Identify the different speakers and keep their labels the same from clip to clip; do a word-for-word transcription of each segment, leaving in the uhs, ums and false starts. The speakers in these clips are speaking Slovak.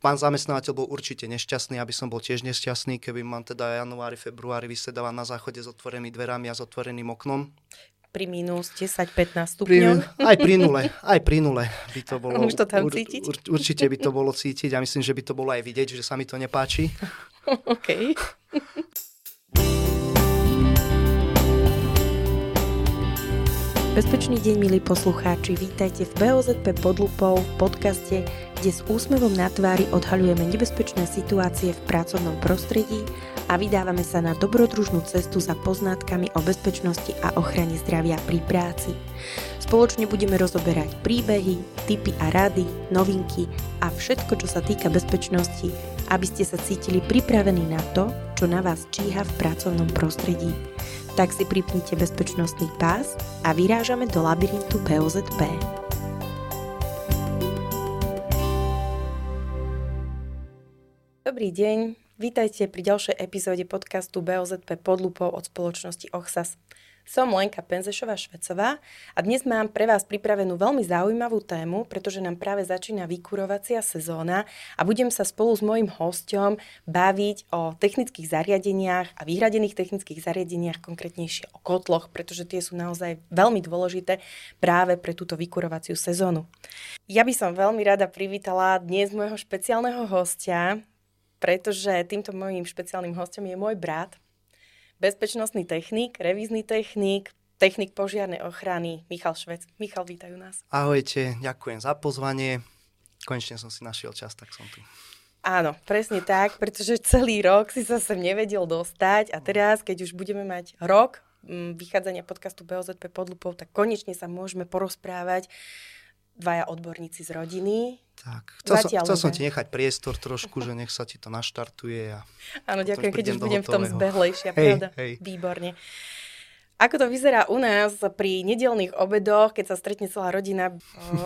Speaker 1: pán zamestnávateľ bol určite nešťastný, aby som bol tiež nešťastný, keby mám teda januári, februári vysedával na záchode s otvorenými dverami a s otvoreným oknom.
Speaker 2: Pri mínus desať pätnásť stupňov.
Speaker 1: Pri, aj pri nule, aj pri nule by to bolo.
Speaker 2: Už to tam cítiť?
Speaker 1: Ur, ur, určite by to bolo cítiť a myslím, že by to bolo aj vidieť, že sa mi to nepáči.
Speaker 2: OK. Bezpečný deň, milí poslucháči, vítajte v bé ó zet pé pod lupou, v podcaste, kde s úsmevom na tvári odhaľujeme nebezpečné situácie v pracovnom prostredí a vydávame sa na dobrodružnú cestu za poznátkami o bezpečnosti a ochrane zdravia pri práci. Spoločne budeme rozoberať príbehy, tipy a rady, novinky a všetko, čo sa týka bezpečnosti, aby ste sa cítili pripravení na to, čo na vás číha v pracovnom prostredí. Tak si pripnite bezpečnostný pás a vyrážame do labyrintu bé ó zet pé. Dobrý deň, vítajte pri ďalšej epizóde podcastu bé ó zet pé pod lupou od spoločnosti Ochsas. Som Lenka Penzešová-Švecová a dnes mám pre vás pripravenú veľmi zaujímavú tému, pretože nám práve začína vykurovacia sezóna a budem sa spolu s mojím hosťom baviť o technických zariadeniach a vyhradených technických zariadeniach, konkrétnejšie o kotloch, pretože tie sú naozaj veľmi dôležité práve pre túto vykurovaciu sezónu. Ja by som veľmi rada privítala dnes môjho špeciálneho hostia, pretože týmto môjim špeciálnym hosťom je môj brat, bezpečnostný technik, revízny technik, technik požiarnej ochrany Michal Švec. Michal, vítajú nás.
Speaker 1: Ahojte, ďakujem za pozvanie. Konečne som si našiel čas, tak som tu.
Speaker 2: Áno, presne tak, pretože celý rok si sa sem nevedel dostať a teraz, keď už budeme mať rok vychádzania podcastu bé ó zet pé pod lupou, tak konečne sa môžeme porozprávať dvaja odborníci z rodiny.
Speaker 1: Tak, chcel, som, chcel som ti nechať priestor trošku, že nech sa ti to naštartuje. A
Speaker 2: áno, ďakujem, keď už budem v tom zbehlejšia,
Speaker 1: hej,
Speaker 2: pravda?
Speaker 1: Hej.
Speaker 2: Výborne. Ako to vyzerá u nás pri nedeľných obedoch, keď sa stretne celá rodina?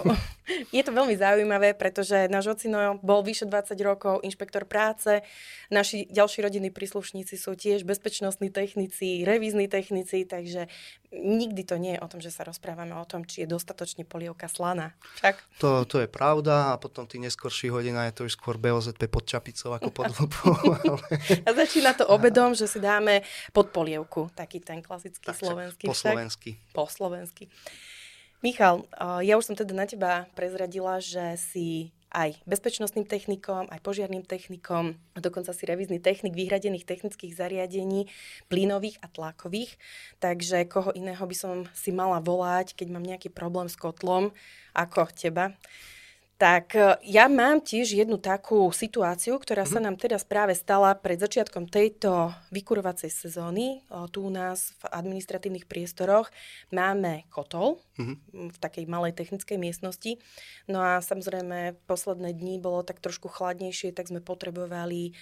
Speaker 2: Je to veľmi zaujímavé, pretože náš ocino bol vyše dvadsať rokov inšpektor práce, naši ďalší rodinní príslušníci sú tiež bezpečnostní technici, revízni technici, takže nikdy to nie je o tom, že sa rozprávame o tom, či je dostatočne polievka slaná. Však?
Speaker 1: To, to je pravda a potom tých neskorších hodina je to už skôr bé ó zet pé pod čapicou ako pod lupou. Ale...
Speaker 2: A začína to obedom, že si dáme pod polievku, taký ten klasický tak, slovenský.
Speaker 1: Po slovensky.
Speaker 2: Po slovensky. Michal, ja už som teda na teba prezradila, že si aj bezpečnostným technikom, aj požiarnym technikom, a dokonca si revízny technik vyhradených technických zariadení, plynových a tlakových. Takže koho iného by som si mala volať, keď mám nejaký problém s kotlom, ako teba. Tak ja mám tiež jednu takú situáciu, ktorá sa nám teraz práve stala pred začiatkom tejto vykurovacej sezóny. Tu u nás v administratívnych priestoroch máme kotol mm-hmm. v takej malej technickej miestnosti. No a samozrejme posledné dni bolo tak trošku chladnejšie, tak sme potrebovali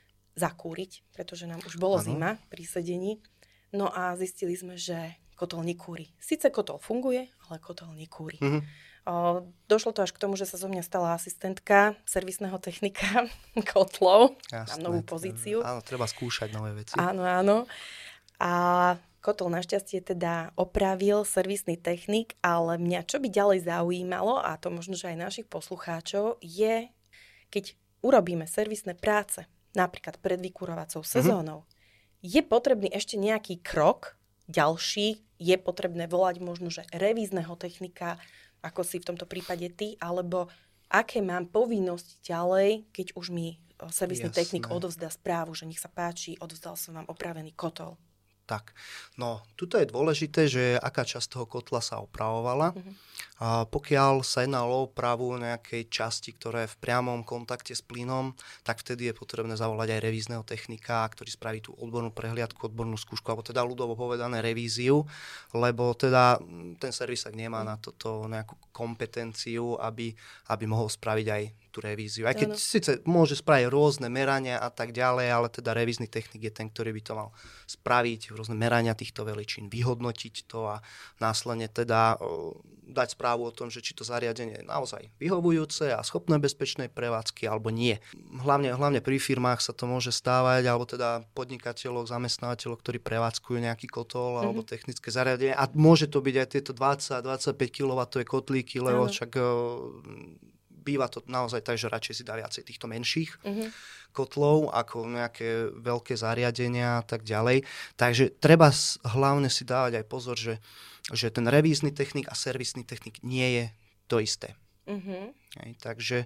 Speaker 2: zakúriť, pretože nám už bolo ano. Zima pri sedení. No a zistili sme, že kotol nekúri. Sice kotol funguje, ale kotol nekúri. Mm-hmm. O, došlo to až k tomu, že sa zo mňa stala asistentka servisného technika kotlov. Mám novú pozíciu.
Speaker 1: Áno, treba skúšať nové veci.
Speaker 2: Áno, áno. A kotol našťastie teda opravil servisný technik, ale mňa čo by ďalej zaujímalo, a to možno, že aj našich poslucháčov, je, keď urobíme servisné práce, napríklad pred vykurovacou sezónou, mm-hmm. je potrebný ešte nejaký krok ďalší, je potrebné volať možno, že revízneho technika, ako si v tomto prípade ty, alebo aké mám povinnosť ďalej, keď už mi servisný Jasné. technik odovzdá správu, že nech sa páči, odovzdal som vám opravený kotol.
Speaker 1: Tak, no, tuto je dôležité, že aká časť toho kotla sa opravovala. Uh-huh. A pokiaľ sa jedná o opravu nejakej časti, ktorá je v priamom kontakte s plynom, tak vtedy je potrebné zavolať aj revízneho technika, ktorý spraví tú odbornú prehliadku, odbornú skúšku, alebo teda ľudovo povedané revíziu, lebo teda ten servisák nemá uh-huh. na toto nejakú kompetenciu, aby, aby mohol spraviť aj tú revíziu. Aj keď ano. Síce môže spraviť rôzne merania a tak ďalej, ale teda revízny technik je ten, ktorý by to mal spraviť, rôzne merania týchto veličín, vyhodnotiť to a následne teda o, dať správu o tom, že či to zariadenie je naozaj vyhovujúce a schopné bezpečnej prevádzky alebo nie. Hlavne, hlavne pri firmách sa to môže stávať, alebo teda podnikateľov, zamestnávateľov, ktorí prevádzkujú nejaký kotol mm-hmm. alebo technické zariadenie. A môže to byť aj tieto dvadsať až dvadsaťpäť kilowattové kotlíky, lebo však býva to naozaj tak, že radšej si dá viacej týchto menších
Speaker 2: Mm-hmm.
Speaker 1: kotlov ako nejaké veľké zariadenia a tak ďalej. Takže treba hlavne si dávať aj pozor, že, že ten revízny technik a servisný technik nie je to isté.
Speaker 2: Mm-hmm.
Speaker 1: Hej, takže,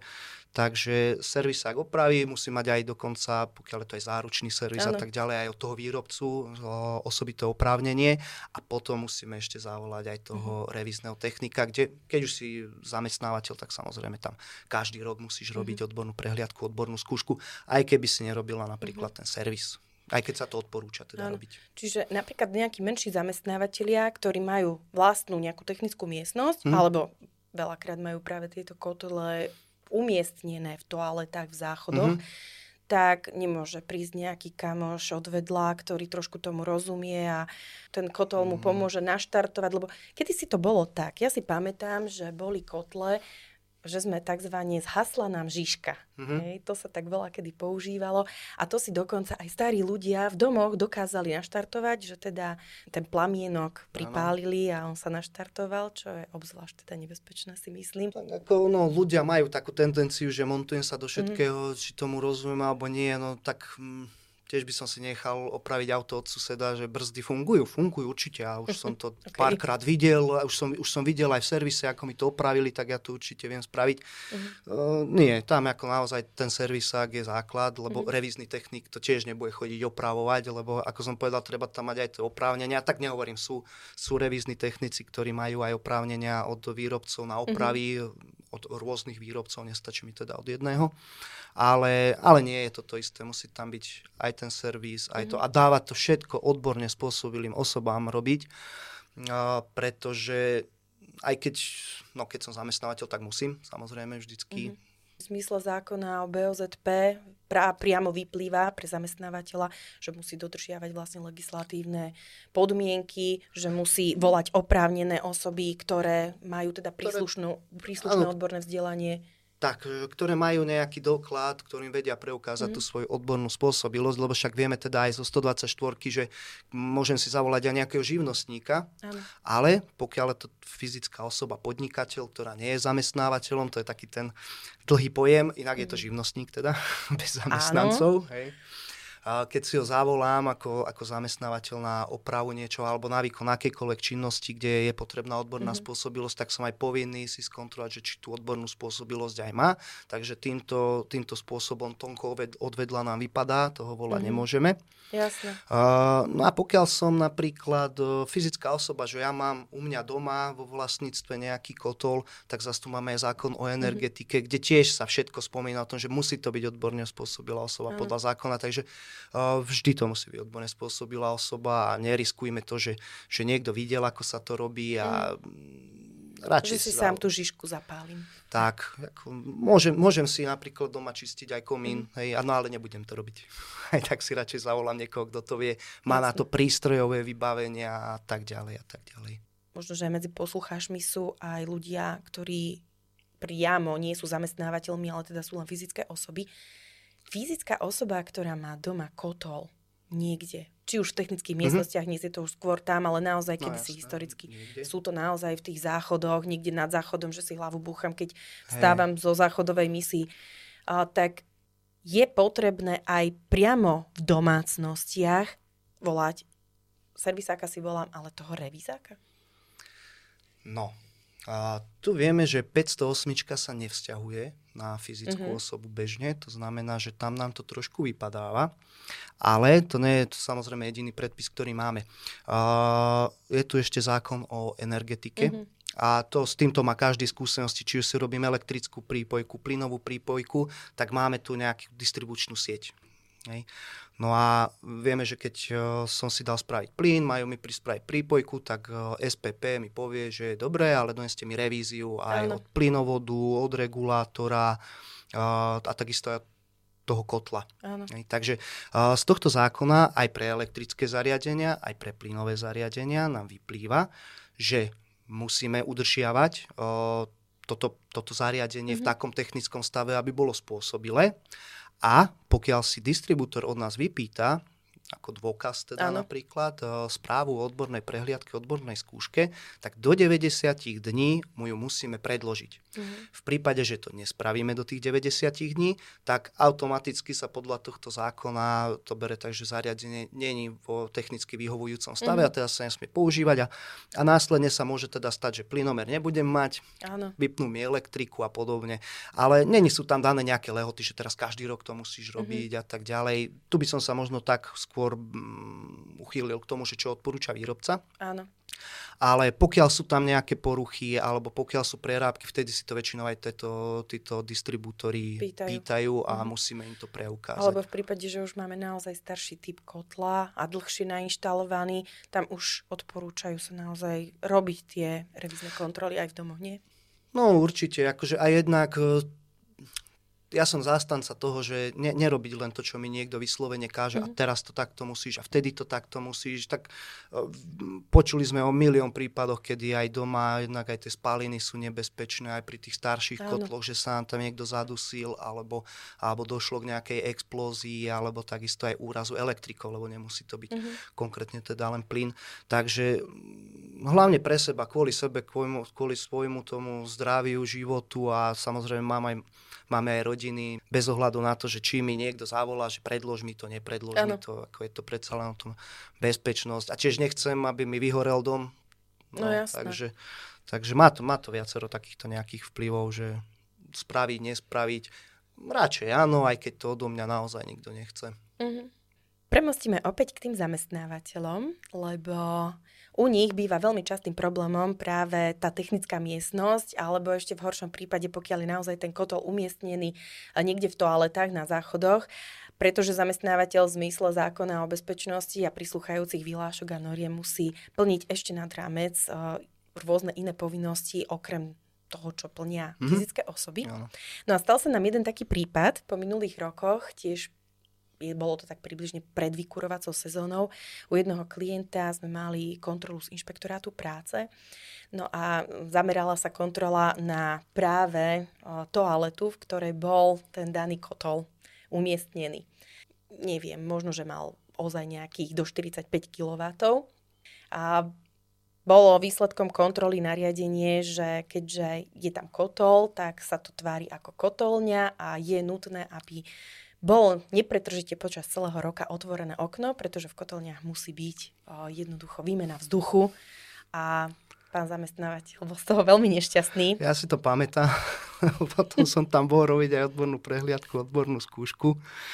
Speaker 1: takže servisák opraví, musí mať aj dokonca, pokiaľ je to aj záručný servis ano. A tak ďalej, aj od toho výrobcu osobité oprávnenie a potom musíme ešte zavolať aj toho mm-hmm. revízneho technika, kde keď už si zamestnávateľ, tak samozrejme tam každý rok musíš mm-hmm. robiť odbornú prehliadku, odbornú skúšku, aj keby si nerobila napríklad mm-hmm. ten servis. Aj keď sa to odporúča teda ano. Robiť.
Speaker 2: Čiže napríklad nejakí menší zamestnávateľia, ktorí majú vlastnú nejakú technickú miestnosť, mm. alebo veľakrát majú práve tieto kotole umiestnené v toaletách, v záchodoch, mm-hmm. tak nemôže prísť nejaký kamoš od vedľa, ktorý trošku tomu rozumie a ten kotol mu pomôže naštartovať, lebo kedy si to bolo tak, ja si pamätám, že boli kotle, že sme takzvané zhasla nám žižka. Mm-hmm. Hej, to sa tak veľa kedy používalo a to si dokonca aj starí ľudia v domoch dokázali naštartovať, že teda ten plamienok pripálili a on sa naštartoval, čo je obzvlášť teda nebezpečné, si myslím.
Speaker 1: Tak ako, no, ľudia majú takú tendenciu, že montujem sa do všetkého, mm-hmm. či tomu rozumiem alebo nie, no tak... Mm, tiež by som si nechal opraviť auto od suseda, že brzdy fungujú, fungujú určite a už som to okay. párkrát videl, už som, už som videl aj v servise, ako mi to opravili, tak ja to určite viem spraviť. Uh-huh. Uh, nie, tam ako naozaj ten servisák je základ, lebo uh-huh. revízny technik to tiež nebude chodiť opravovať, lebo ako som povedal, treba tam mať aj tie oprávnenia, tak nehovorím, sú, sú revízni technici, ktorí majú aj oprávnenia od výrobcov na opravy, uh-huh. od rôznych výrobcov, nestačí mi teda od jedného, ale, ale nie je to to isté, musí tam byť aj ten servis, aj to a dávať to všetko odborne spôsobilým osobám robiť, uh, pretože aj keď, no keď som zamestnávateľ, tak musím, samozrejme vždycky.
Speaker 2: Mm-hmm. V zmysle zákona o bé ó zet pé pra, priamo vyplýva pre zamestnávateľa, že musí dodržiavať vlastne legislatívne podmienky, že musí volať oprávnené osoby, ktoré majú teda príslušnú, príslušné ktoré... odborné vzdelanie.
Speaker 1: Tak, ktoré majú nejaký doklad, ktorým vedia preukázať mm. tú svoju odbornú spôsobilosť, lebo však vieme teda aj zo stodvadsaťštyri, že môžem si zavolať aj nejakého živnostníka, ano. Ale pokiaľ je to fyzická osoba, podnikateľ, ktorá nie je zamestnávateľom, to je taký ten dlhý pojem, inak mm. je to živnostník teda, bez zamestnancov, hej. Keď si ho zavolám ako, ako zamestnávateľ na opravu niečo alebo na výkon akejkoľvek činnosti, kde je potrebná odborná mm-hmm. spôsobilosť, tak som aj povinný si skontrolovať, že či tú odbornú spôsobilosť aj má. Takže týmto, týmto spôsobom Tonko odvedla nám vypadá, toho volať mm-hmm. nemôžeme.
Speaker 2: Jasne.
Speaker 1: Uh, no a pokiaľ som napríklad uh, fyzická osoba, že ja mám u mňa doma vo vlastníctve nejaký kotol, tak zase tu máme aj zákon o energetike, mm-hmm. kde tiež sa všetko spomína o tom, že musí to byť odborne spôsobilá osoba mm-hmm. podľa zákona, takže Uh, vždy to musí byť odborne spôsobilá osoba a neriskujme to, že, že niekto videl, ako sa to robí a mm. radšej
Speaker 2: že si sám tú žižku zapálim.
Speaker 1: Tak, ako, môžem, môžem si napríklad doma čistiť aj komín, mm. hej, no ale nebudem to robiť. Aj tak si radšej zavolám niekoho, kto to vie, má Jasne. Na to prístrojové vybavenia a tak ďalej a tak ďalej.
Speaker 2: Možno, že medzi poslucháčmi sú aj ľudia, ktorí priamo nie sú zamestnávateľmi, ale teda sú len fyzické osoby. Fyzická osoba, ktorá má doma kotol niekde, či už v technických mm-hmm. miestnostiach, nie je to už skôr tam, ale naozaj, kedy no, si historicky, niekde. Sú to naozaj v tých záchodoch, niekde nad záchodom, že si hlavu búcham, keď vstávam zo záchodovej misii, a, tak je potrebné aj priamo v domácnostiach volať, servisáka si volám, ale toho revízáka?
Speaker 1: No, a tu vieme, že päťstoosem sa nevzťahuje na fyzickú mm-hmm. osobu bežne, to znamená, že tam nám to trošku vypadáva, ale to nie je to samozrejme jediný predpis, ktorý máme. Uh, je tu ešte zákon o energetike mm-hmm. a to, s týmto má každý skúsenosti, či už si robím elektrickú prípojku, plynovú prípojku, tak máme tu nejakú distribučnú sieť. Hej. No a vieme, že keď uh, som si dal spraviť plyn, majú mi prispraviť prípojku, tak uh, es pé pé mi povie, že je dobré, ale doneste mi revíziu aj ano. Od plynovodu, od regulátora uh, a takisto aj toho kotla. Hej. Takže uh, z tohto zákona aj pre elektrické zariadenia, aj pre plynové zariadenia nám vyplýva, že musíme udržiavať uh, toto, toto zariadenie mm-hmm. v takom technickom stave, aby bolo spôsobilé. A pokiaľ si distribútor od nás vypýta ako dôkaz teda
Speaker 2: Áno.
Speaker 1: napríklad, správu o odbornej prehliadke, odbornej skúške, tak do deväťdesiat dní mu ju musíme predložiť. Mhm. V prípade, že to nespravíme do tých deväťdesiat dní, tak automaticky sa podľa tohto zákona to bere tak, že zariadenie nie je vo technicky vyhovujúcom stave, mhm. a teda sa nesmie používať a, a následne sa môže teda stať, že plynomer nebudem mať,
Speaker 2: Áno.
Speaker 1: vypnú mi elektriku a podobne. Ale není sú tam dané nejaké lehoty, že teraz každý rok to musíš robiť mm-hmm. a tak ďalej. Tu by som sa možno tak skôr um, uchýlil k tomu, že čo odporúča výrobca.
Speaker 2: Áno.
Speaker 1: Ale pokiaľ sú tam nejaké poruchy alebo pokiaľ sú prerábky, vtedy si to väčšinou aj tieto, títo distribútori pýtajú, pýtajú a mm-hmm. musíme im to preukázať.
Speaker 2: Alebo v prípade, že už máme naozaj starší typ kotla a dlhšie nainštalovaný, tam už odporúčajú sa naozaj robiť tie revízne kontroly aj v domoch, nie?
Speaker 1: No určite, akože aj jednak ja som zástanca toho, že ne, nerobiť len to, čo mi niekto vyslovene káže mm-hmm. a teraz to takto musíš a vtedy to takto musíš. Tak uh, počuli sme o milión prípadoch, kedy aj doma jednak aj tie spaliny sú nebezpečné, aj pri tých starších Áno. kotloch, že sa tam niekto zadusil alebo, alebo došlo k nejakej explózii alebo takisto aj úrazu elektrikou, lebo nemusí to byť mm-hmm. konkrétne teda len plyn. Takže hlavne pre seba, kvôli sebe, kvôli, kvôli svojmu tomu zdraviu, životu a samozrejme mám aj Máme aj rodiny, bez ohľadu na to, že či mi niekto zavolá, že predlož mi to, nepredlož mi to, ako je to predsa len o tom bezpečnosť. A tiež nechcem, aby mi vyhorel dom.
Speaker 2: No, no jasné.
Speaker 1: Takže, takže má, to, má to viacero takýchto nejakých vplyvov, že spraviť, nespraviť. Radšej áno, aj keď to odo mňa naozaj nikto nechce.
Speaker 2: Mhm. Premostíme opäť k tým zamestnávateľom, lebo u nich býva veľmi častým problémom práve tá technická miestnosť, alebo ešte v horšom prípade, pokiaľ je naozaj ten kotol umiestnený niekde v toaletách, na záchodoch, pretože zamestnávateľ v zmysle zákona o bezpečnosti a prislúchajúcich vyhlášok a noriem musí plniť ešte nad rámec rôzne iné povinnosti, okrem toho, čo plnia mm-hmm. fyzické osoby. Áno. No a stal sa nám jeden taký prípad po minulých rokoch, tiež bolo to tak približne pred vykurovacou sezónou. U jednoho klienta sme mali kontrolu z inšpektorátu práce. No a zamerala sa kontrola na práve toaletu, v ktorej bol ten daný kotol umiestnený. Neviem, možno, že mal ozaj nejakých do štyridsaťpäť kilowattov. A bolo výsledkom kontroly nariadenie, že keďže je tam kotol, tak sa to tvári ako kotolňa a je nutné, aby bolo nepretržite počas celého roka otvorené okno, pretože v kotolniach musí byť o, jednoducho výmena vzduchu a pán zamestnávateľ bol z toho veľmi nešťastný.
Speaker 1: Ja si to pamätám, potom som tam bol robiť aj odbornú prehliadku, odbornú skúšku.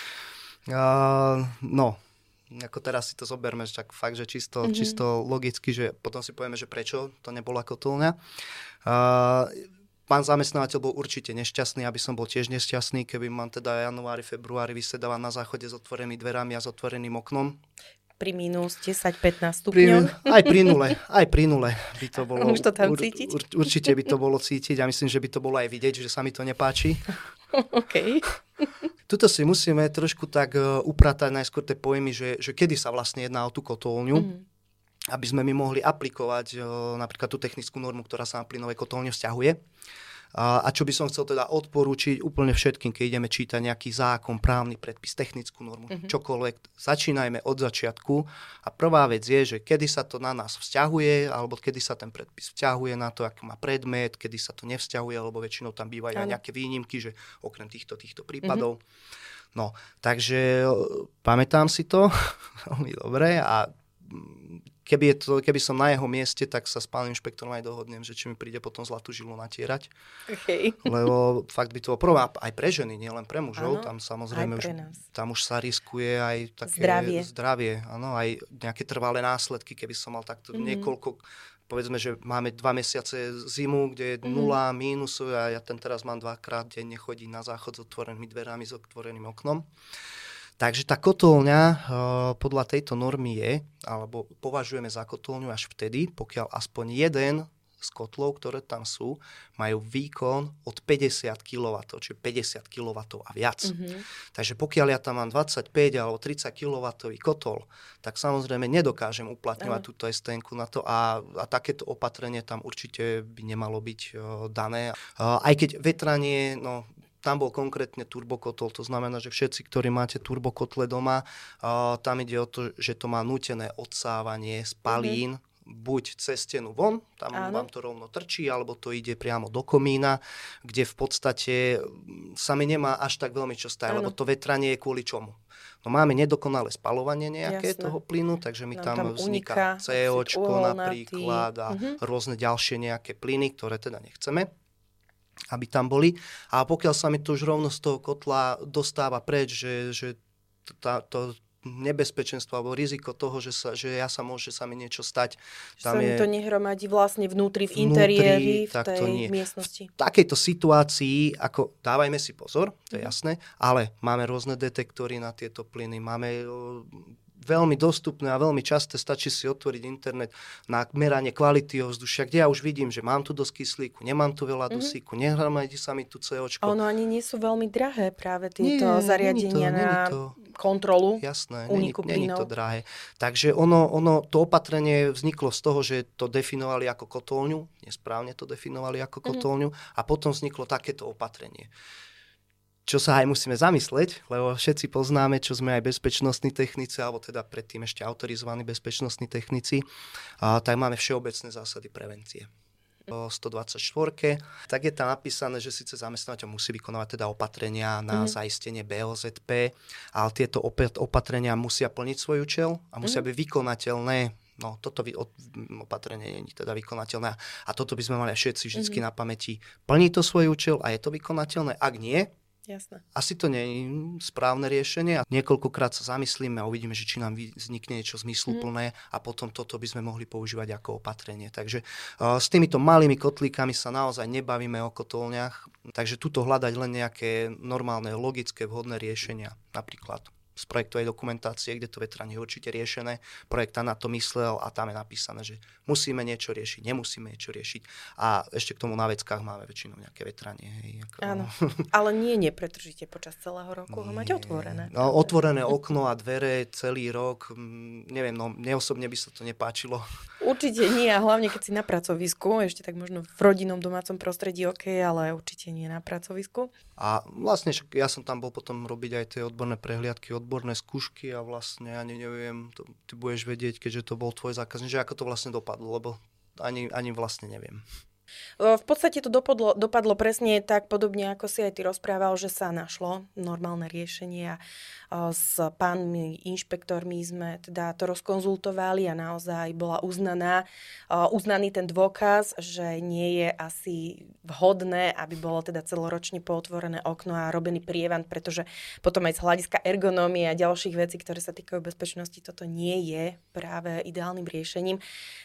Speaker 1: Uh, no, ako teraz si to zoberme, že tak fakt, že čisto, mm-hmm. čisto logicky, že potom si povieme, že prečo to nebola kotolňa. Uh, Pán zamestnávateľ bol určite nešťastný, aby som bol tiež nešťastný, keby mám teda januári, februári vysedával na záchode s otvorenými dverami a s otvoreným oknom.
Speaker 2: Pri mínus desať pätnásť stupňov.
Speaker 1: Pri, aj pri nule, aj pri nule by to bolo.
Speaker 2: Už to tam cítiť?
Speaker 1: Ur, ur, určite by to bolo cítiť a myslím, že by to bolo aj vidieť, že sa mi to nepáči.
Speaker 2: OK.
Speaker 1: Tuto si musíme trošku tak upratať najskôr tie pojmy, že, že kedy sa vlastne jedná o tú kotolňu. Mm. Aby sme my mohli aplikovať o, napríklad tú technickú normu, ktorá sa na plynové kotolne vzťahuje. A, a čo by som chcel teda odporúčiť úplne všetkým, keď ideme čítať nejaký zákon, právny predpis, technickú normu, mm-hmm. čokoľvek, začínajme od začiatku. A prvá vec je, že kedy sa to na nás vzťahuje, alebo kedy sa ten predpis vzťahuje na to, aký má predmet, kedy sa to nevzťahuje, alebo väčšinou tam bývajú aj nejaké výnimky, že okrem týchto, týchto prípadov. Mm-hmm. No, takže pamätám si to veľmi dobre a Keby, je to, keby som na jeho mieste, tak sa s pánom inšpektorom aj dohodnem, že či mi príde potom zlatú žilu natierať.
Speaker 2: Okay.
Speaker 1: Lebo fakt by to bolo prvá aj pre ženy, nie len pre mužov. Áno, tam samozrejme už, tam už sa riskuje aj také
Speaker 2: zdravie.
Speaker 1: zdravie áno, aj nejaké trvalé následky, keby som mal takto mm-hmm. niekoľko, povedzme, že máme dva mesiace zimu, kde je mm-hmm. nula, mínus a ja ten teraz mám dvakrát denne chodiť na záchod s otvorenými dverami, s otvoreným oknom. Takže tá kotolňa uh, podľa tejto normy je, alebo považujeme za kotolňu až vtedy, pokiaľ aspoň jeden z kotlov, ktoré tam sú, majú výkon od päťdesiat kilowattov, čiže päťdesiat kilowattov a viac. Mm-hmm. Takže pokiaľ ja tam mám dvadsaťpäť alebo tridsať kilowattový kotol, tak samozrejme nedokážem uplatňovať mm. túto es té enku na to a, a takéto opatrenie tam určite by nemalo byť uh, dané. Uh, aj keď vetranie, no tam bol konkrétne turbokotol, to znamená, že všetci, ktorí máte turbokotle doma, uh, tam ide o to, že to má nútené odsávanie spalín, mm-hmm. buď cez stenu von, tam Áno. vám to rovno trčí, alebo to ide priamo do komína, kde v podstate sa mi nemá až tak veľmi čo stať, lebo to vetranie je kvôli čomu? No máme nedokonalé spalovanie nejaké Jasné. toho plynu, takže mi tam, tam vzniká COčko napríklad a uh-huh. rôzne ďalšie nejaké plyny, ktoré teda nechceme, aby tam boli. A pokiaľ sa mi to už rovno z toho kotla dostáva preč, že, že tá, to nebezpečenstvo alebo riziko toho, že, sa, že ja sa môže sa mi niečo stať.
Speaker 2: Tam sa mi to nehromadí vlastne vnútri, v interiéri, v tej miestnosti.
Speaker 1: V takejto situácii, ako dávajme si pozor, to je mm. jasné, ale máme rôzne detektory na tieto plyny, máme veľmi dostupné a veľmi časté, stačí si otvoriť internet na meranie kvality ovzdušia, kde ja už vidím, že mám tu dosť kyslíku, nemám tu veľa mm-hmm. dusíku, nehromadí sa mi tu COčko.
Speaker 2: Ono ani nie sú veľmi drahé práve tieto Nie, zariadenia to, na to, kontrolu
Speaker 1: jasné,
Speaker 2: úniku
Speaker 1: plynov. Jasné, nie je to drahé. Takže ono, ono, to opatrenie vzniklo z toho, že to definovali ako kotolňu, nesprávne to definovali ako mm-hmm. kotolňu a potom vzniklo takéto opatrenie. Čo sa aj musíme zamysleť, lebo všetci poznáme, čo sme aj bezpečnostní technici, alebo teda predtým ešte autorizovaní bezpečnostní technici, a tak máme všeobecné zásady prevencie. O stodvadsaťštyri, tak je tam napísané, že síce zamestnávateľ musí vykonávať teda opatrenia na mm. zaistenie bé ó zet pé, ale tieto opatrenia musia plniť svoj účel a musia mm. byť vykonateľné. No, toto opatrenie nie je teda vykonateľné. A toto by sme mali všetci vždy mm. na pamäti. Plní to svoj účel a je to vykonateľné? Ak nie,
Speaker 2: Jasné.
Speaker 1: asi to nie je správne riešenie a niekoľkokrát sa zamyslíme a uvidíme, že či nám vznikne niečo zmysluplné mm. a potom toto by sme mohli používať ako opatrenie. Takže uh, s týmito malými kotlíkami sa naozaj nebavíme o kotolniach, takže tuto hľadať len nejaké normálne, logické, vhodné riešenia. Napríklad z projektovej dokumentácie, kde to vetranie je určite riešené. Projektant na to myslel a tam je napísané, že musíme niečo riešiť, nemusíme niečo riešiť. A ešte k tomu na veckách máme väčšinou nejaké vetranie. Hej, ako...
Speaker 2: Áno, ale nie nepretržite počas celého roku nie. ho mať otvorené.
Speaker 1: No, otvorené okno a dvere celý rok, neviem, no mne osobne by sa to nepáčilo.
Speaker 2: Určite nie a hlavne keď si na pracovisku, ešte tak možno v rodinnom domácom prostredí ok, ale určite nie na pracovisku.
Speaker 1: A vlastne ja som tam bol potom robiť aj tie odborné prehliadky, odborné skúšky a vlastne ani neviem, to, ty budeš vedieť, keďže to bol tvoj zákazník, že ako to vlastne dopadlo, lebo ani, ani vlastne neviem.
Speaker 2: V podstate to dopadlo, dopadlo presne tak podobne, ako si aj ty rozprával, že sa našlo normálne riešenie a s pánmi inšpektormi sme teda to rozkonzultovali a naozaj bola uznaná, uznaný ten dôkaz, že nie je asi vhodné, aby bolo teda celoročne pootvorené okno a robený prievan, pretože potom aj z hľadiska ergonómie a ďalších vecí, ktoré sa týkajú bezpečnosti, toto nie je práve ideálnym riešením.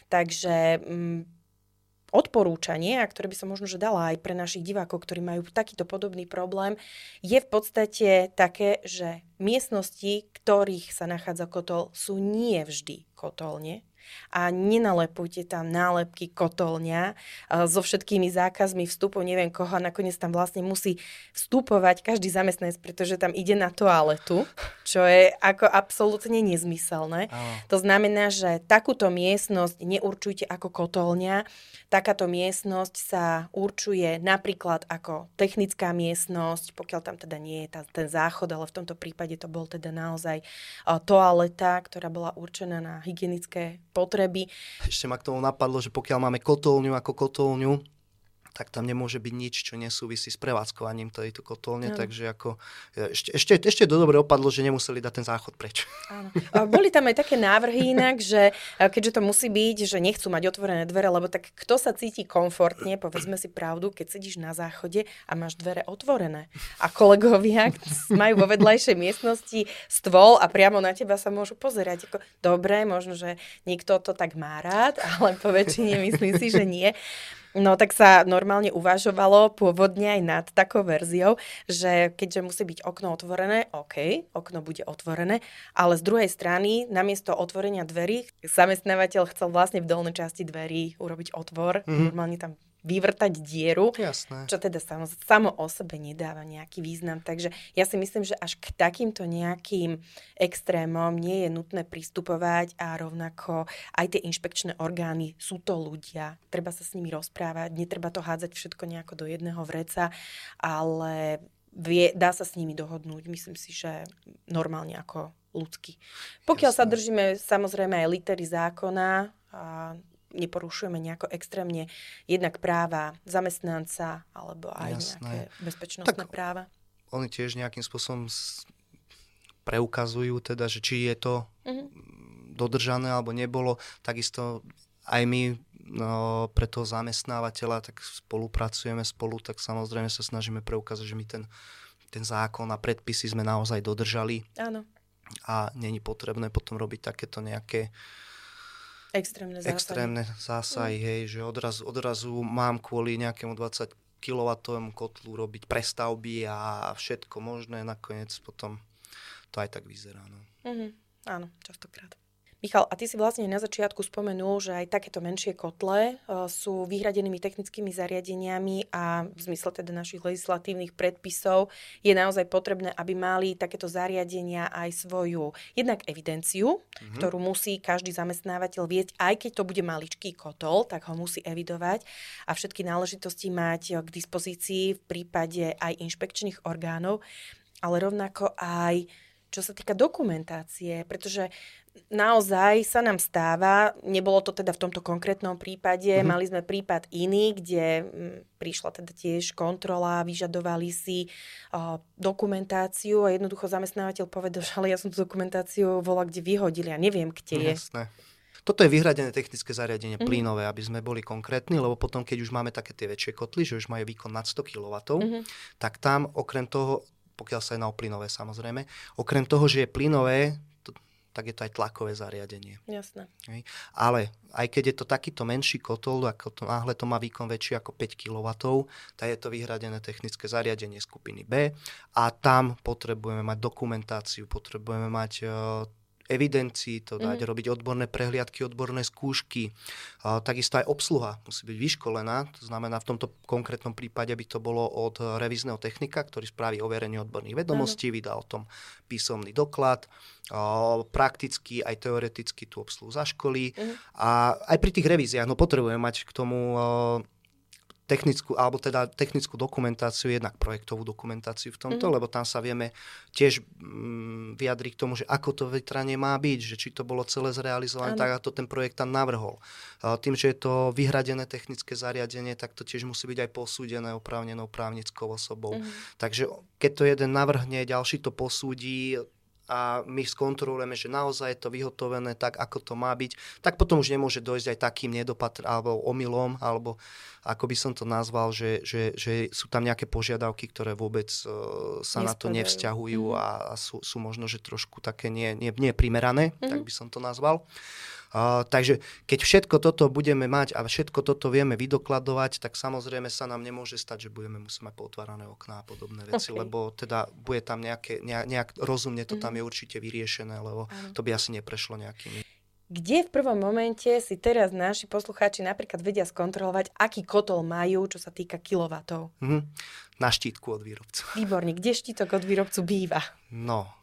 Speaker 2: Takže mm, odporúčanie, a ktoré by som možno že dala aj pre našich divákov, ktorí majú takýto podobný problém, je v podstate také, že miestnosti, ktorých sa nachádza kotol, sú nie vždy kotolne. A nenalepujte tam nálepky kotolňa so všetkými zákazmi vstupov, neviem koho, a nakoniec tam vlastne musí vstupovať každý zamestnanec, pretože tam ide na toaletu, čo je ako absolútne nezmyselné. Oh. To znamená, že takúto miestnosť neurčujte ako kotolňa, takáto miestnosť sa určuje napríklad ako technická miestnosť, pokiaľ tam teda nie je tá, ten záchod, ale v tomto prípade to bol teda naozaj toaleta, ktorá bola určená na hygienické potreby.
Speaker 1: Ešte ma k tomu napadlo, že pokiaľ máme kotolňu ako kotolňu, tak tam nemôže byť nič, čo nesúvisí s prevádzkovaním tejto kotolne, no. takže ako ešte, ešte, ešte do dobre opadlo, že nemuseli dať ten záchod preč.
Speaker 2: Áno. Boli tam aj také návrhy inak, že keďže to musí byť, že nechcú mať otvorené dvere, lebo tak kto sa cíti komfortne, povedzme si pravdu, keď sedíš na záchode a máš dvere otvorené a kolegovia majú vo vedľajšej miestnosti stôl a priamo na teba sa môžu pozerať. Ako, dobre, možno, že niekto to tak má rád, ale po väčšine myslím si, že nie. No tak sa normálne uvažovalo pôvodne aj nad takou verziou, že keďže musí byť okno otvorené, OK, okno bude otvorené, ale z druhej strany, namiesto otvorenia dverí, zamestnávateľ chcel vlastne v dolnej časti dverí urobiť otvor, mm-hmm. normálne tam vyvrtať dieru,
Speaker 1: Jasné.
Speaker 2: čo teda samo, samo o sebe nedáva nejaký význam. Takže ja si myslím, že až k takýmto nejakým extrémom nie je nutné pristupovať a rovnako aj tie inšpekčné orgány sú to ľudia. Treba sa s nimi rozprávať, netreba to hádzať všetko nejako do jedného vreca, ale vie, dá sa s nimi dohodnúť. Myslím si, že normálne ako ľudský. Pokiaľ Jasne. sa držíme samozrejme aj litery zákona a neporušujeme nejako extrémne jednak práva zamestnanca alebo aj Jasné. nejaké bezpečnostné tak práva.
Speaker 1: Oni tiež nejakým spôsobom preukazujú teda, že či je to uh-huh. dodržané alebo nebolo. Takisto aj my no, pre toho zamestnávateľa tak spolupracujeme spolu, tak samozrejme sa snažíme preukázať, že my ten, ten zákon a predpisy sme naozaj dodržali.
Speaker 2: Áno.
Speaker 1: A není potrebné potom robiť takéto nejaké
Speaker 2: extrémne zásahy.
Speaker 1: Extrémne zásahy, mm. hej, že odrazu, odrazu mám kvôli nejakému dvadsať kilowattovému kotlu robiť prestavby a všetko možné, nakoniec potom to aj tak vyzerá. No.
Speaker 2: Mm-hmm. Áno, častokrát. Michal, a ty si vlastne na začiatku spomenul, že aj takéto menšie kotle uh, sú vyhradenými technickými zariadeniami a v zmysle teda našich legislatívnych predpisov je naozaj potrebné, aby mali takéto zariadenia aj svoju jednak evidenciu, mm-hmm. ktorú musí každý zamestnávateľ viesť, aj keď to bude maličký kotol, tak ho musí evidovať a všetky náležitosti mať k dispozícii v prípade aj inšpekčných orgánov, ale rovnako aj čo sa týka dokumentácie, pretože naozaj sa nám stáva, nebolo to teda v tomto konkrétnom prípade, mm-hmm. mali sme prípad iný, kde m, prišla teda tiež kontrola, vyžadovali si o, dokumentáciu a jednoducho zamestnávateľ povedal, že ale ja som tú dokumentáciu volá, kde vyhodili a neviem, kde je.
Speaker 1: Jasné. Toto je vyhradené technické zariadenie mm-hmm. plynové, aby sme boli konkrétni, lebo potom, keď už máme také tie väčšie kotly, že už majú výkon nad sto kilowattov, mm-hmm. tak tam okrem toho, pokiaľ sa jedná o plynové samozrejme, okrem toho, že je plynové, to, tak je to aj tlakové zariadenie.
Speaker 2: Jasné.
Speaker 1: Hej. Ale aj keď je to takýto menší kotol, ako to, náhle to má výkon väčší ako päť kilowattov, tak je to vyhradené technické zariadenie skupiny B a tam potrebujeme mať dokumentáciu, potrebujeme mať uh, evidencii, to dať, mm. robiť odborné prehliadky, odborné skúšky. Uh, takisto aj obsluha musí byť vyškolená, to znamená v tomto konkrétnom prípade by to bolo od revízneho technika, ktorý spraví overenie odborných vedomostí, mm. vydá o tom písomný doklad, uh, prakticky aj teoreticky tú obsluhu zaškolí mm. a aj pri tých revíziách no, potrebujeme mať k tomu uh, technickú, alebo teda technickú dokumentáciu, jednak projektovú dokumentáciu v tomto, mm. lebo tam sa vieme tiež mm, vyjadriť k tomu, že ako to vetranie má byť, že či to bolo celé zrealizované, ano. Tak ako to ten projekt tam navrhol. A tým, že je to vyhradené technické zariadenie, tak to tiež musí byť aj posúdené oprávnenou právnickou osobou. Mm. Takže keď to jeden navrhne, ďalší to posúdi a my skontrolujeme, že naozaj je to vyhotovené tak, ako to má byť, tak potom už nemôže dojsť aj takým nedopatr- alebo omylom, alebo ako by som to nazval, že, že, že sú tam nejaké požiadavky, ktoré vôbec uh, sa Nespadajú. Na to nevzťahujú mm. a, a sú, sú možno, že trošku také nie, nie, nie primerané, mm. tak by som to nazval. Uh, takže keď všetko toto budeme mať a všetko toto vieme vydokladovať, tak samozrejme sa nám nemôže stať, že budeme musieť mať pootvárané okná a podobné veci, okay. lebo teda bude tam nejaké, nejak, nejak rozumne to tam je určite vyriešené, lebo ano. To by asi neprešlo nejakými.
Speaker 2: Kde v prvom momente si teraz naši poslucháči napríklad vedia skontrolovať, aký kotol majú, čo sa týka kilovatov?
Speaker 1: Mm-hmm. Na štítku od výrobcu.
Speaker 2: Výborne. Kde štítok od výrobcu býva?
Speaker 1: No,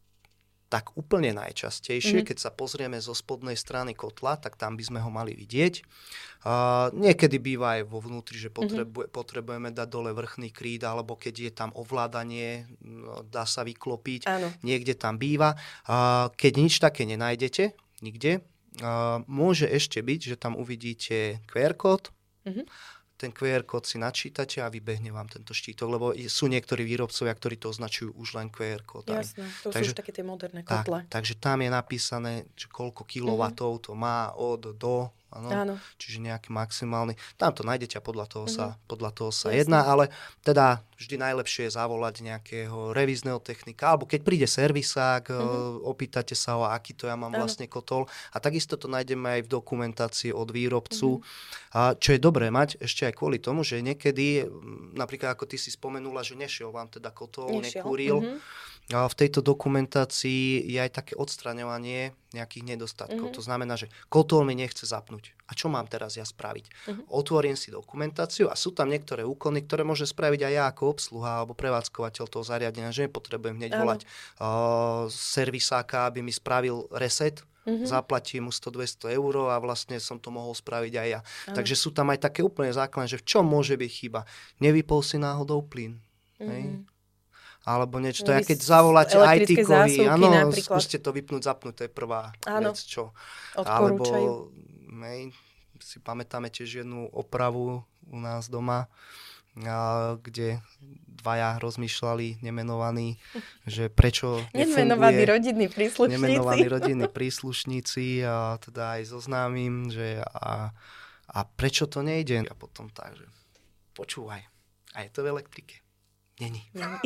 Speaker 1: tak úplne najčastejšie, mm-hmm. keď sa pozrieme zo spodnej strany kotla, tak tam by sme ho mali vidieť. Uh, niekedy býva aj vo vnútri, že potrebuje, mm-hmm. potrebujeme dať dole vrchný kríd, alebo keď je tam ovládanie, no, dá sa vyklopiť. Áno. Niekde tam býva. Uh, keď nič také nenájdete, nikde, uh, môže ešte byť, že tam uvidíte kú er kód, mm-hmm. ten kú er kód si načítate a vybehne vám tento štítok, lebo sú niektorí výrobcovia, ktorí to označujú už len kú er kód.
Speaker 2: Jasné, to takže, sú už také tie moderné kotle.
Speaker 1: Tak, takže tam je napísané, že koľko kilowattov mm-hmm. to má od do, ano, Áno. čiže nejaký maximálny. Tam to nájdete a podľa toho mm-hmm. sa, podľa toho sa jedná, ale teda vždy najlepšie je zavolať nejakého revízneho technika, alebo keď príde servisák, mm-hmm. opýtate sa ho, aký to ja mám Áno. vlastne kotol. A takisto to nájdeme aj v dokumentácii od výrobcu, mm-hmm. a čo je dobré mať ešte aj kvôli tomu, že niekedy, napríklad ako ty si spomenula, že nešiel vám teda kotol, nešiel. nekúril, mm-hmm. A v tejto dokumentácii je aj také odstraňovanie nejakých nedostatkov. Mm-hmm. To znamená, že kotol mi nechce zapnúť. A čo mám teraz ja spraviť? Mm-hmm. Otvorím si dokumentáciu a sú tam niektoré úkony, ktoré môže spraviť aj ja ako obsluha alebo prevádzkovateľ toho zariadenia, že nepotrebujem hneď volať uh, servisáka, aby mi spravil reset. Mm-hmm. Zaplatím mu sto dvesto eur a vlastne som to mohol spraviť aj ja. Ano. Takže sú tam aj také úplne základné, že v čom môže byť chyba. Nevypol si náhodou plyn. Mm-hmm. Hej? alebo niečo. To je, keď zavoláte í té-kovi, áno, skúste to vypnúť, zapnúť, to je prvá áno. vec, čo. Alebo my si pamätáme tiež jednu opravu u nás doma, a, kde dvaja rozmýšľali, nemenovaní, že prečo nefunguje.
Speaker 2: Nemenovaní rodinní príslušníci.
Speaker 1: Nemenovaní rodinní príslušníci a teda aj so známym, že a, a prečo to nejde. A potom tak, že počúvaj, a je to v elektrike. Není.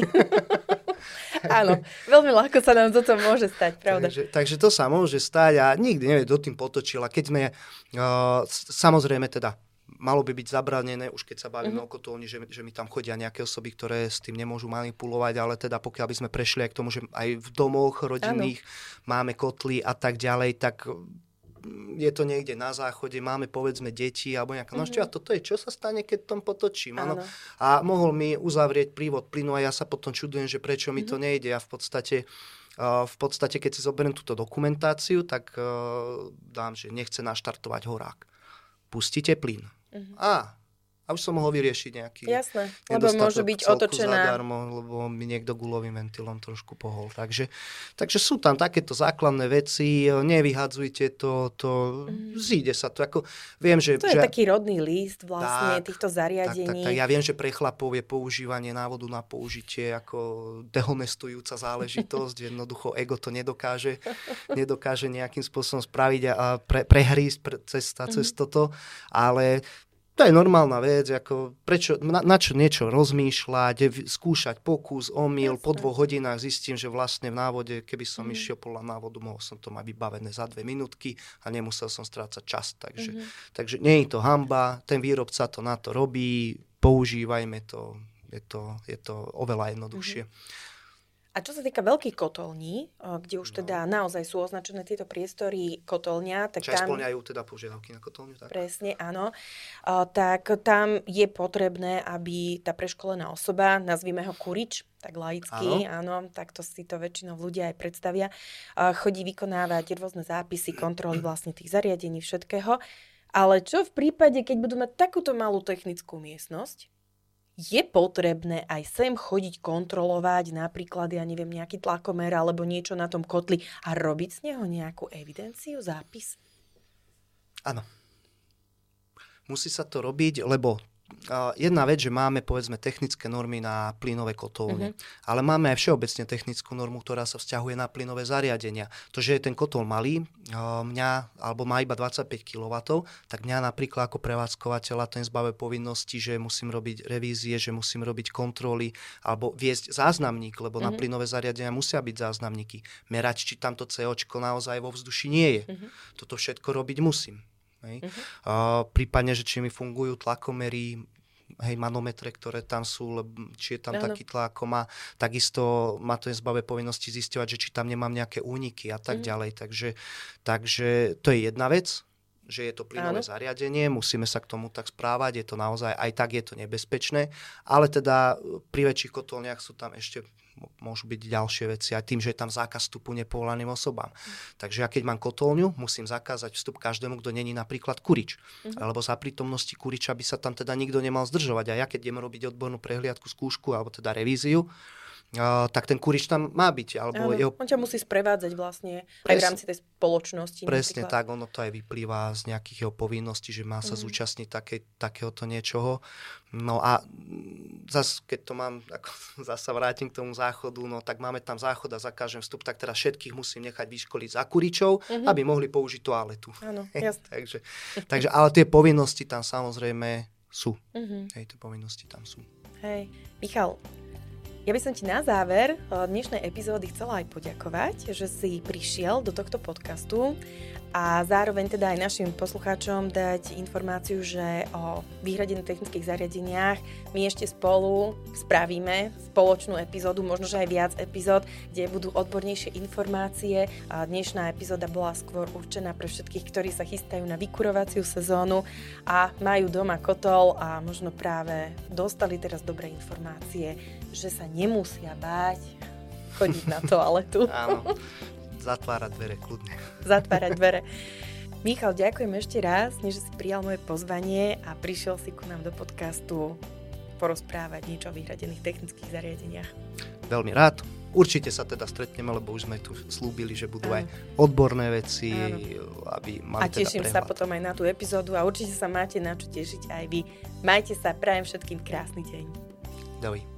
Speaker 2: Áno, veľmi ľahko sa nám toto môže stať, pravda.
Speaker 1: Takže, takže to sa môže stať a nikdy nevie, do tým potočila. Keď sme, uh, samozrejme teda, malo by byť zabranené, už keď sa bavíme mm-hmm. o kotolni, že, že mi tam chodia nejaké osoby, ktoré s tým nemôžu manipulovať, ale teda pokiaľ by sme prešli aj k tomu, že aj v domoch rodinných ano. Máme kotly a tak ďalej, tak je to niekde na záchode, máme povedzme deti alebo nejaká, mm-hmm. no ešte a toto je, čo sa stane, keď tom potočím, áno. A mohol mi uzavrieť prívod plynu a ja sa potom čudujem, že prečo mi mm-hmm. to nejde. Ja v podstate Uh, v podstate, keď si zoberiem túto dokumentáciu, tak uh, dám, že nechce naštartovať horák. Pustíte plyn. Uh-huh. Á, a už som mohol vyriešiť nejaký
Speaker 2: Jasné, lebo môže byť otočená.
Speaker 1: Zadarmo, lebo mi niekto gulovým ventilom trošku pohol. Takže, takže sú tam takéto základné veci, nevyhadzujte to, to mm. zíde sa to. Ako, viem, že,
Speaker 2: to je
Speaker 1: že,
Speaker 2: taký rodný list vlastne tak, týchto zariadení.
Speaker 1: Tak, tak, tak. Ja viem, že pre chlapov je používanie návodu na použitie ako dehonestujúca záležitosť. Jednoducho ego to nedokáže, nedokáže nejakým spôsobom spraviť a pre, prehrísť pre, cez, mm. cez toto, ale to je normálna vec, ako prečo, na, na čo niečo rozmýšľať, skúšať pokus, omyl, po dvoch hodinách zistím, že vlastne v návode, keby som mm. išiel podľa návodu, mohol som to mať vybavené za dve minútky a nemusel som strácať čas. Takže, mm-hmm. takže nie je to hanba, ten výrobca to na to robí, používajme to, je to, je to oveľa jednoduchšie. Mm-hmm.
Speaker 2: A čo sa týka veľkých kotolní, kde už teda no. naozaj sú označené tieto priestory kotolňa, tak
Speaker 1: Čo
Speaker 2: tam...
Speaker 1: spĺňajú teda požiadavky na kotolňu, tak?
Speaker 2: Presne, áno. Uh, tak tam je potrebné, aby tá preškolená osoba, nazvime ho kurič, tak laicky, áno. áno, takto si to väčšinou ľudia aj predstavia, uh, chodí vykonávať rôzne zápisy, kontroly vlastne tých zariadení, všetkého. Ale čo v prípade, keď budú mať takúto malú technickú miestnosť, je potrebné aj sem chodiť kontrolovať napríklad, ja neviem, nejaký tlakomer alebo niečo na tom kotli a robiť z neho nejakú evidenciu, zápis?
Speaker 1: Áno. Musí sa to robiť, lebo uh, jedna vec, že máme povedzme technické normy na plynové kotolne, uh-huh. ale máme aj všeobecne technickú normu, ktorá sa vzťahuje na plynové zariadenia. To, že je ten kotol malý, uh, mňa, alebo má iba dvadsaťpäť kilowattov, tak mňa napríklad ako prevádzkovateľa ten zbavuje povinnosti, že musím robiť revízie, že musím robiť kontroly, alebo viesť záznamník, lebo uh-huh. na plynové zariadenia musia byť záznamníky. Merať, či tamto céočko naozaj vo vzduši nie je. Uh-huh. Toto všetko robiť musím. Hej. Uh-huh. Uh, prípadne, že či mi fungujú tlakomery, hej, manometre, ktoré tam sú, či je tam ano. Taký tlak, ako má. Takisto má to zbavuje povinnosti zisťovať, že či tam nemám nejaké úniky a tak uh-huh. ďalej. Takže, takže to je jedna vec, že je to plynové ano. Zariadenie, musíme sa k tomu tak správať, je to naozaj, aj tak je to nebezpečné, ale teda pri väčších kotolniach sú tam ešte môžu byť ďalšie veci, aj tým, že je tam zákaz vstupu nepovolaným osobám. Mm. Takže ja keď mám kotolňu, musím zakázať vstup každému, kto není napríklad kurič. Mm-hmm. Alebo za prítomnosti kuriča by sa tam teda nikto nemal zdržovať. A ja keď idem robiť odbornú prehliadku, skúšku, alebo teda revíziu, Uh, tak ten kurič tam má byť. Alebo
Speaker 2: jeho... On ťa musí sprevádzať vlastne Pres... aj v rámci tej spoločnosti.
Speaker 1: Presne
Speaker 2: napríklad.
Speaker 1: Tak, ono to aj vyplýva z nejakých jeho povinností, že má sa mm. zúčastniť také, takéhoto niečoho. No a zase, keď to mám, ako zase vrátim k tomu záchodu, no tak máme tam záchod a zakážem vstup, tak teraz všetkých musím nechať vyškoliť za kuričov, mm-hmm. aby mohli použiť toaletu.
Speaker 2: Áno, jasne.
Speaker 1: takže, takže, ale tie povinnosti tam samozrejme sú. Mm-hmm. Hej, tie povinnosti tam sú.
Speaker 2: Hej, Michal, ja by som ti na záver dnešnej epizódy chcela aj poďakovať, že si prišiel do tohto podcastu a zároveň teda aj našim poslucháčom dať informáciu, že o vyhradených technických zariadeniach my ešte spolu spravíme spoločnú epizódu, možno že aj viac epizód, kde budú odbornejšie informácie. A dnešná epizóda bola skôr určená pre všetkých, ktorí sa chystajú na vykurovaciu sezónu a majú doma kotol a možno práve dostali teraz dobré informácie, že sa nemusia báť chodiť na toaletu.
Speaker 1: Áno, zatvárať dvere, kľudne.
Speaker 2: Zatvárať dvere. Michal, ďakujem ešte raz, že si prijal moje pozvanie a prišiel si ku nám do podcastu porozprávať niečo o vyhradených technických zariadeniach.
Speaker 1: Veľmi rád. Určite sa teda stretneme, lebo už sme tu slúbili, že budú Áno. aj odborné veci, Áno. aby mali
Speaker 2: A teším
Speaker 1: teda
Speaker 2: sa potom aj na tú epizódu a určite sa máte na čo tešiť aj vy. Majte sa, prajem všetkým krásny deň.
Speaker 1: Dovi.